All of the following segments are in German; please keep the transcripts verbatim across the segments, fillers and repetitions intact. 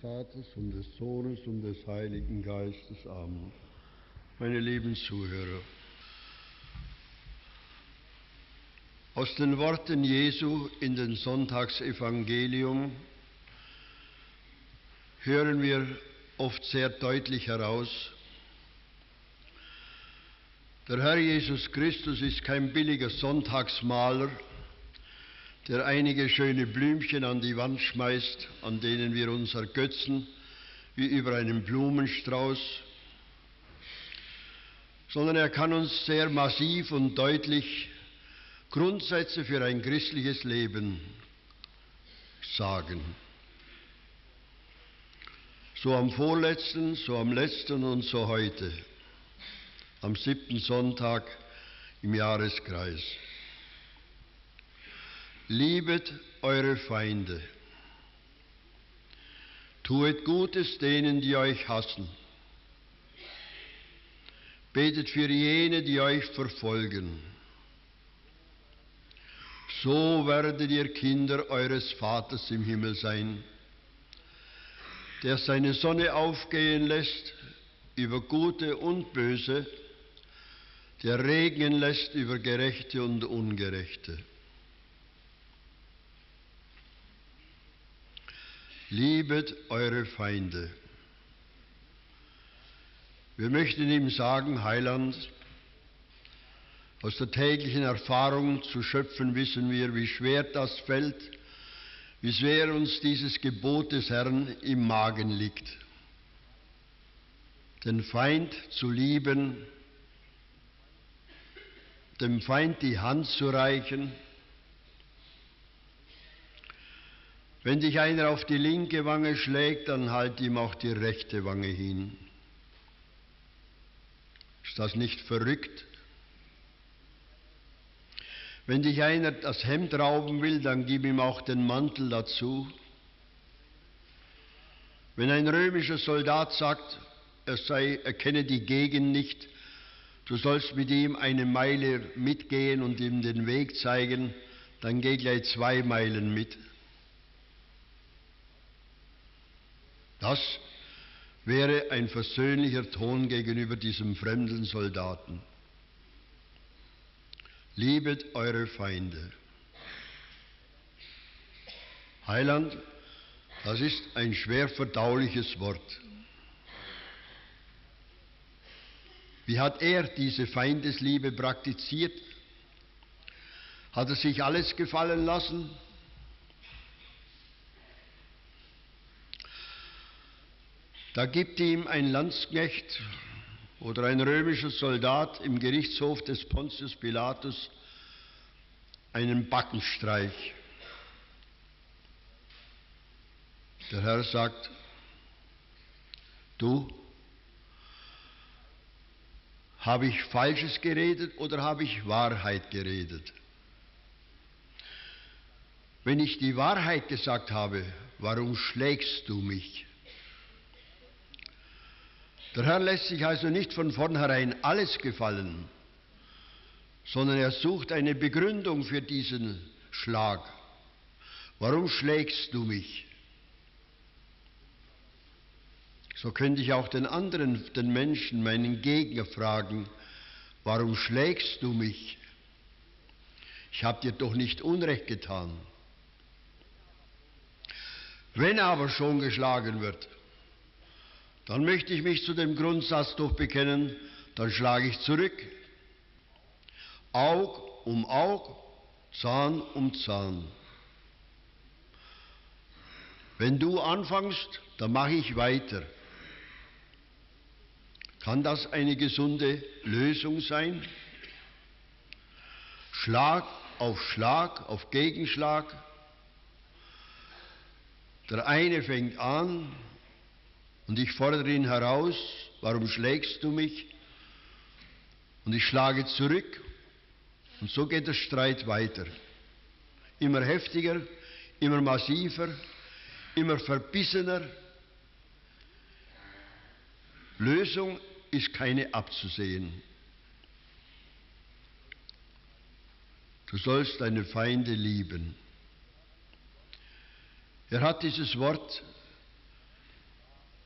Vaters und des Sohnes und des Heiligen Geistes. Amen. Meine lieben Zuhörer, aus den Worten Jesu in den Sonntagsevangelium hören wir oft sehr deutlich heraus, der Herr Jesus Christus ist kein billiger Sonntagsmaler, der einige schöne Blümchen an die Wand schmeißt, an denen wir uns ergötzen, wie über einen Blumenstrauß, sondern er kann uns sehr massiv und deutlich Grundsätze für ein christliches Leben sagen. So am vorletzten, so am letzten und so heute, am siebten Sonntag im Jahreskreis. Liebet eure Feinde, tuet Gutes denen, die euch hassen, betet für jene, die euch verfolgen. So werdet ihr Kinder eures Vaters im Himmel sein, der seine Sonne aufgehen lässt über Gute und Böse, der regnen lässt über Gerechte und Ungerechte. Liebet eure Feinde. Wir möchten ihm sagen, Heiland, aus der täglichen Erfahrung zu schöpfen wissen wir, wie schwer das fällt, wie schwer uns dieses Gebot des Herrn im Magen liegt. Den Feind zu lieben, dem Feind die Hand zu reichen. Wenn dich einer auf die linke Wange schlägt, dann halt ihm auch die rechte Wange hin. Ist das nicht verrückt? Wenn dich einer das Hemd rauben will, dann gib ihm auch den Mantel dazu. Wenn ein römischer Soldat sagt, er, sei, er kenne die Gegend nicht, du sollst mit ihm eine Meile mitgehen und ihm den Weg zeigen, dann geh gleich zwei Meilen mit. Das wäre ein versöhnlicher Ton gegenüber diesem fremden Soldaten. Liebet eure Feinde. Heiland, das ist ein schwer verdauliches Wort. Wie hat er diese Feindesliebe praktiziert? Hat er sich alles gefallen lassen? Da gibt ihm ein Landsknecht oder ein römischer Soldat im Gerichtshof des Pontius Pilatus einen Backenstreich. Der Herr sagt, du, habe ich Falsches geredet oder habe ich Wahrheit geredet? Wenn ich die Wahrheit gesagt habe, warum schlägst du mich? Der Herr lässt sich also nicht von vornherein alles gefallen, sondern er sucht eine Begründung für diesen Schlag. Warum schlägst du mich? So könnte ich auch den anderen, den Menschen, meinen Gegner fragen, warum schlägst du mich? Ich habe dir doch nicht Unrecht getan. Wenn aber schon geschlagen wird, dann möchte ich mich zu dem Grundsatz doch bekennen, dann schlage ich zurück. Aug um Aug, Zahn um Zahn. Wenn du anfängst, dann mache ich weiter. Kann das eine gesunde Lösung sein? Schlag auf Schlag, auf Gegenschlag. Der eine fängt an, und ich fordere ihn heraus, warum schlägst du mich? Und ich schlage zurück. Und so geht der Streit weiter. Immer heftiger, immer massiver, immer verbissener. Lösung ist keine abzusehen. Du sollst deine Feinde lieben. Er hat dieses Wort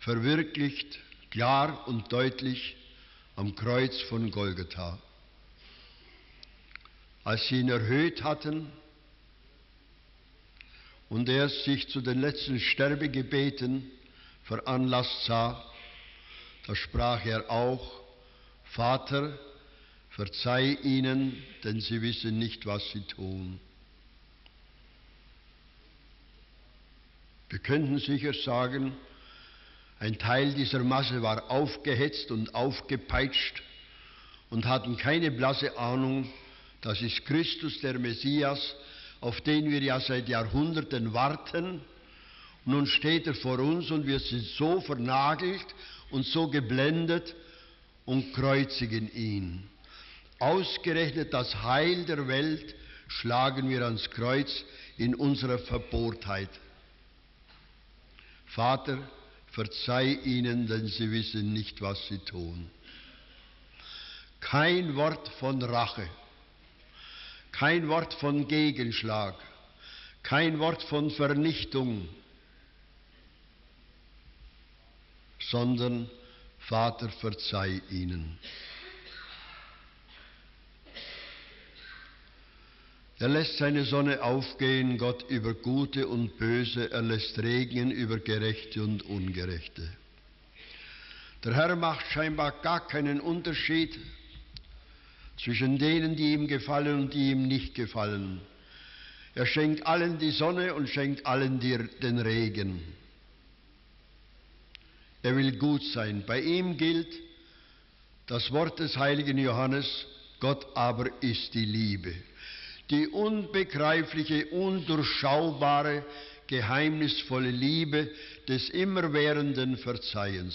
verwirklicht, klar und deutlich am Kreuz von Golgatha. Als sie ihn erhöht hatten und er sich zu den letzten Sterbegebeten veranlasst sah, da sprach er auch: Vater, verzeih ihnen, denn sie wissen nicht, was sie tun. Wir könnten sicher sagen, ein Teil dieser Masse war aufgehetzt und aufgepeitscht und hatten keine blasse Ahnung, das ist Christus, der Messias, auf den wir ja seit Jahrhunderten warten. Und nun steht er vor uns und wir sind so vernagelt und so geblendet und kreuzigen ihn. Ausgerechnet das Heil der Welt schlagen wir ans Kreuz in unserer Verbohrtheit. Vater, verzeih ihnen, denn sie wissen nicht, was sie tun. Kein Wort von Rache, kein Wort von Gegenschlag, kein Wort von Vernichtung, sondern Vater, verzeih ihnen. Er lässt seine Sonne aufgehen, Gott, über Gute und Böse, er lässt regnen über Gerechte und Ungerechte. Der Herr macht scheinbar gar keinen Unterschied zwischen denen, die ihm gefallen und die ihm nicht gefallen. Er schenkt allen die Sonne und schenkt allen die, den Regen. Er will gut sein. Bei ihm gilt das Wort des heiligen Johannes: Gott aber ist die Liebe. Die unbegreifliche, undurchschaubare, geheimnisvolle Liebe des immerwährenden Verzeihens.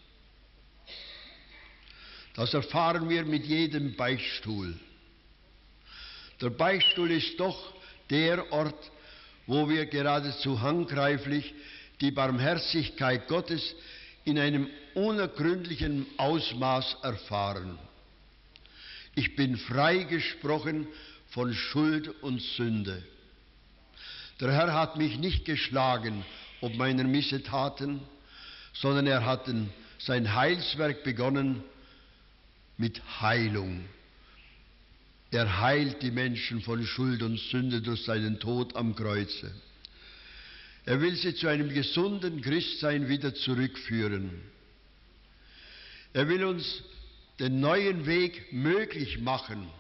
Das erfahren wir mit jedem Beichtstuhl. Der Beichtstuhl ist doch der Ort, wo wir geradezu handgreiflich die Barmherzigkeit Gottes in einem unergründlichen Ausmaß erfahren. Ich bin freigesprochen von Schuld und Sünde. Der Herr hat mich nicht geschlagen ob meiner Missetaten, sondern er hat sein Heilswerk begonnen mit Heilung. Er heilt die Menschen von Schuld und Sünde durch seinen Tod am Kreuze. Er will sie zu einem gesunden Christsein wieder zurückführen. Er will uns den neuen Weg möglich machen.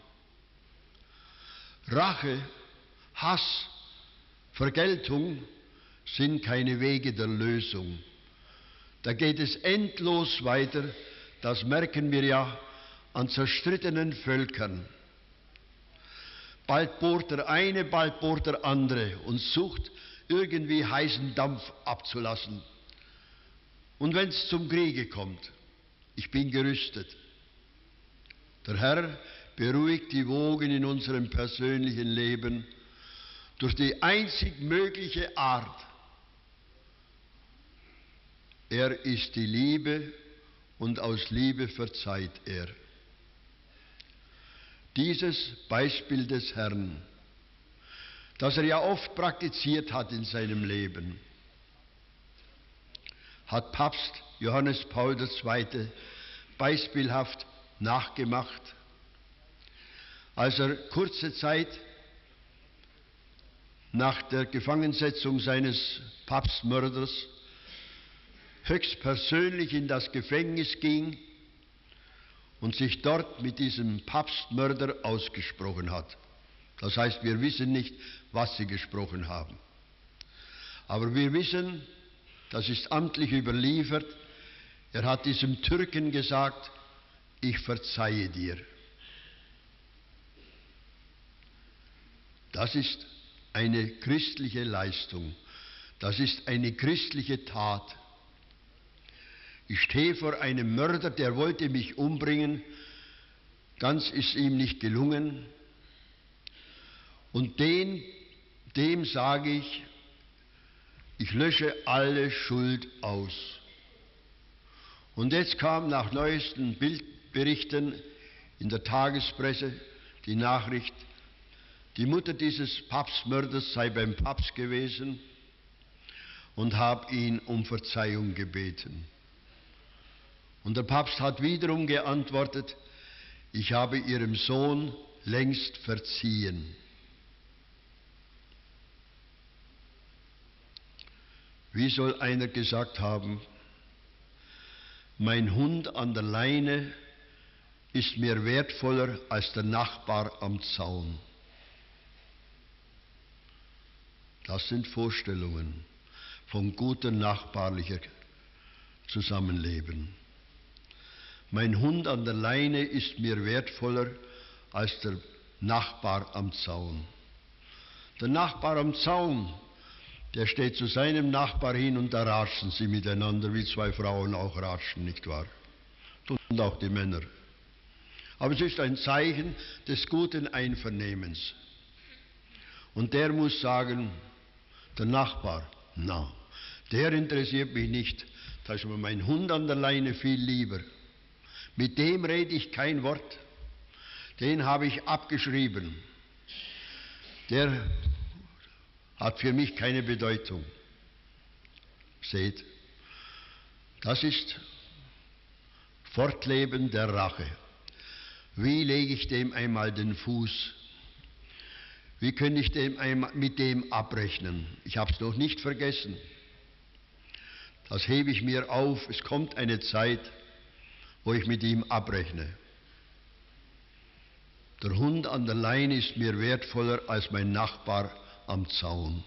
Rache, Hass, Vergeltung sind keine Wege der Lösung. Da geht es endlos weiter, das merken wir ja an zerstrittenen Völkern. Bald bohrt der eine, bald bohrt der andere und sucht irgendwie heißen Dampf abzulassen. Und wenn es zum Kriege kommt, ich bin gerüstet. Der Herr beruhigt die Wogen in unserem persönlichen Leben durch die einzig mögliche Art. Er ist die Liebe und aus Liebe verzeiht er. Dieses Beispiel des Herrn, das er ja oft praktiziert hat in seinem Leben, hat Papst Johannes Paul der Zweite beispielhaft nachgemacht, als er kurze Zeit nach der Gefangensetzung seines Papstmörders höchstpersönlich in das Gefängnis ging und sich dort mit diesem Papstmörder ausgesprochen hat. Das heißt, wir wissen nicht, was sie gesprochen haben. Aber wir wissen, das ist amtlich überliefert, er hat diesem Türken gesagt: Ich verzeihe dir. Das ist eine christliche Leistung. Das ist eine christliche Tat. Ich stehe vor einem Mörder, der wollte mich umbringen. Ganz ist ihm nicht gelungen. Und den, dem sage ich, ich lösche alle Schuld aus. Und jetzt kam nach neuesten Bildberichten in der Tagespresse die Nachricht, die Mutter dieses Papstmörders sei beim Papst gewesen und habe ihn um Verzeihung gebeten. Und der Papst hat wiederum geantwortet, ich habe Ihrem Sohn längst verziehen. Wie soll einer gesagt haben, mein Hund an der Leine ist mir wertvoller als der Nachbar am Zaun? Das sind Vorstellungen von guter nachbarlicher Zusammenleben. Mein Hund an der Leine ist mir wertvoller als der Nachbar am Zaun. Der Nachbar am Zaun, der steht zu seinem Nachbar hin und da ratschen sie miteinander, wie zwei Frauen auch ratschen, nicht wahr? Und auch die Männer. Aber es ist ein Zeichen des guten Einvernehmens. Und der muss sagen, der Nachbar, na, der interessiert mich nicht. Da ist mir mein Hund an der Leine viel lieber. Mit dem rede ich kein Wort. Den habe ich abgeschrieben. Der hat für mich keine Bedeutung. Seht, das ist Fortleben der Rache. Wie lege ich dem einmal den Fuß? Wie könnte ich dem einmal, mit dem abrechnen? Ich habe es noch nicht vergessen. Das hebe ich mir auf. Es kommt eine Zeit, wo ich mit ihm abrechne. Der Hund an der Leine ist mir wertvoller als mein Nachbar am Zaun.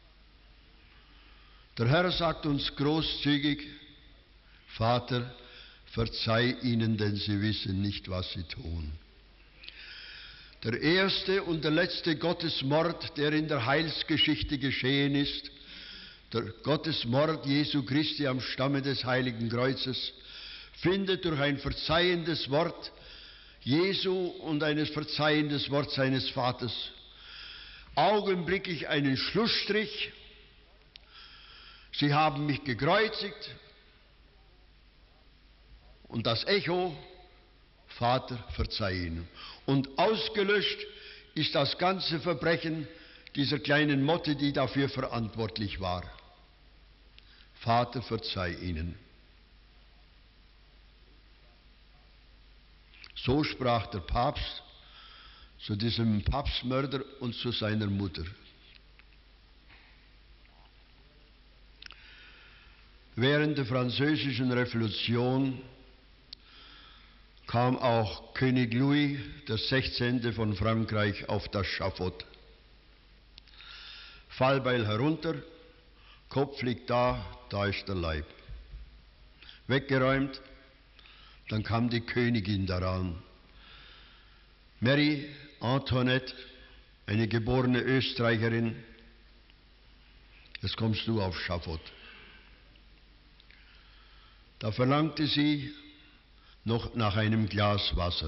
Der Herr sagt uns großzügig, Vater, verzeih ihnen, denn sie wissen nicht, was sie tun. Der erste und der letzte Gottesmord, der in der Heilsgeschichte geschehen ist, der Gottesmord Jesu Christi am Stamme des Heiligen Kreuzes, findet durch ein verzeihendes Wort Jesu und ein verzeihendes Wort seines Vaters augenblicklich einen Schlussstrich. Sie haben mich gekreuzigt und das Echo, Vater, verzeih ihnen. Und ausgelöscht ist das ganze Verbrechen dieser kleinen Motte, die dafür verantwortlich war. Vater, verzeih ihnen. So sprach der Papst zu diesem Papstmörder und zu seiner Mutter. Während der Französischen Revolution kam auch König Louis der Sechzehnte von Frankreich auf das Schafott. Fallbeil herunter, Kopf liegt da, da ist der Leib. Weggeräumt, dann kam die Königin daran. Marie Antoinette, eine geborene Österreicherin, jetzt kommst du auf Schafott. Da verlangte sie noch nach einem Glas Wasser.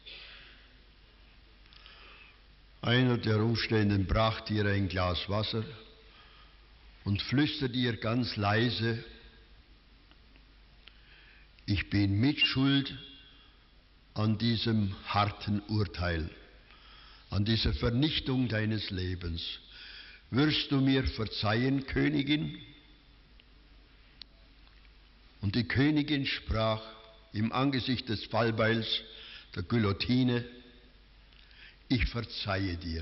Einer der Umstehenden brachte ihr ein Glas Wasser und flüsterte ihr ganz leise, ich bin mitschuld an diesem harten Urteil, an dieser Vernichtung deines Lebens. Wirst du mir verzeihen, Königin? Und die Königin sprach im Angesicht des Fallbeils, der Guillotine, ich verzeihe dir.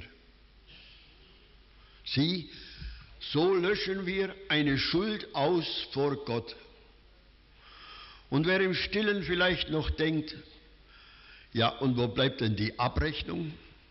Sieh, so löschen wir eine Schuld aus vor Gott. Und wer im Stillen vielleicht noch denkt, ja, und wo bleibt denn die Abrechnung?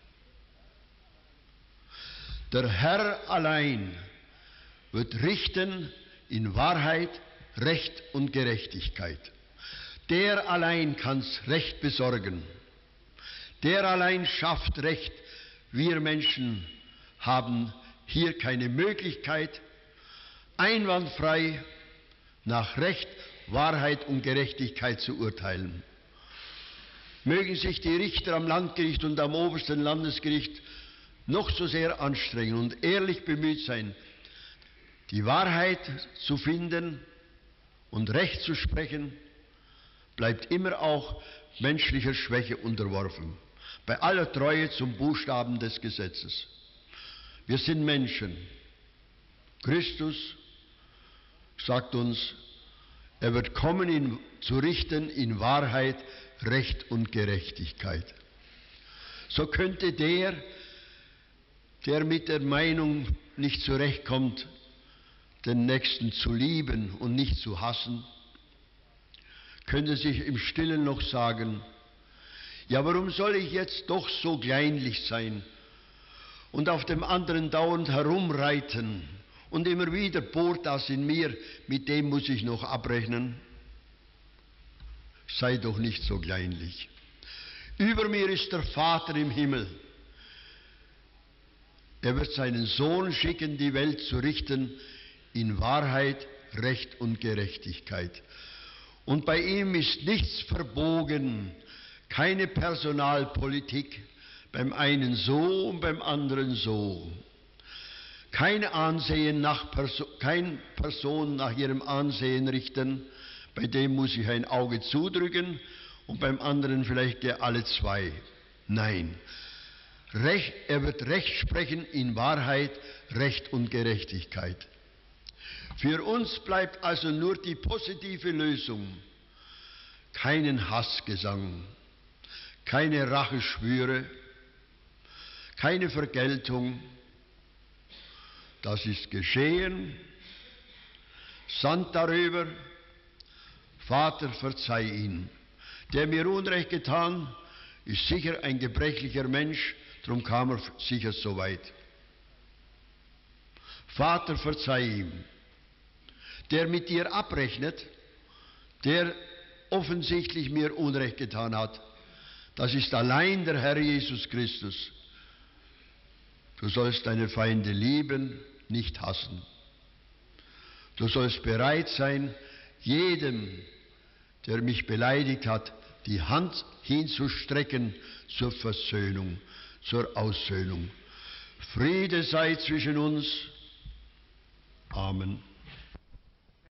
Der Herr allein wird richten in Wahrheit, Recht und Gerechtigkeit. Der allein kann's Recht besorgen. Der allein schafft Recht. Wir Menschen haben hier keine Möglichkeit, einwandfrei nach Recht, Wahrheit und Gerechtigkeit zu urteilen. Mögen sich die Richter am Landgericht und am obersten Landesgericht noch so sehr anstrengen und ehrlich bemüht sein, die Wahrheit zu finden und Recht zu sprechen, bleibt immer auch menschlicher Schwäche unterworfen, bei aller Treue zum Buchstaben des Gesetzes. Wir sind Menschen. Christus sagt uns, Er wird kommen, ihn zu richten in Wahrheit, Recht und Gerechtigkeit. So könnte der, der mit der Meinung nicht zurechtkommt, den Nächsten zu lieben und nicht zu hassen, könnte sich im Stillen noch sagen, ja, warum soll ich jetzt doch so kleinlich sein und auf dem anderen dauernd herumreiten und immer wieder bohrt das in mir, mit dem muss ich noch abrechnen? Sei doch nicht so kleinlich. Über mir ist der Vater im Himmel. Er wird seinen Sohn schicken, die Welt zu richten in Wahrheit, Recht und Gerechtigkeit. Und bei ihm ist nichts verbogen, keine Personalpolitik, beim einen so und beim anderen so. Kein Ansehen nach Perso kein Person nach ihrem Ansehen richten, bei dem muss ich ein Auge zudrücken und beim anderen vielleicht alle zwei. Nein, Recht, er wird Recht sprechen in Wahrheit, Recht und Gerechtigkeit. Für uns bleibt also nur die positive Lösung, keinen Hassgesang, keine Racheschwüre, keine Vergeltung. Das ist geschehen. Sand darüber, Vater, verzeih ihn. Der mir Unrecht getan, ist sicher ein gebrechlicher Mensch, darum kam er sicher so weit. Vater, verzeih ihm. Der mit dir abrechnet, der offensichtlich mir Unrecht getan hat, das ist allein der Herr Jesus Christus. Du sollst deine Feinde lieben, nicht hassen. Du sollst bereit sein, jedem, der mich beleidigt hat, die Hand hinzustrecken zur Versöhnung, zur Aussöhnung. Friede sei zwischen uns. Amen.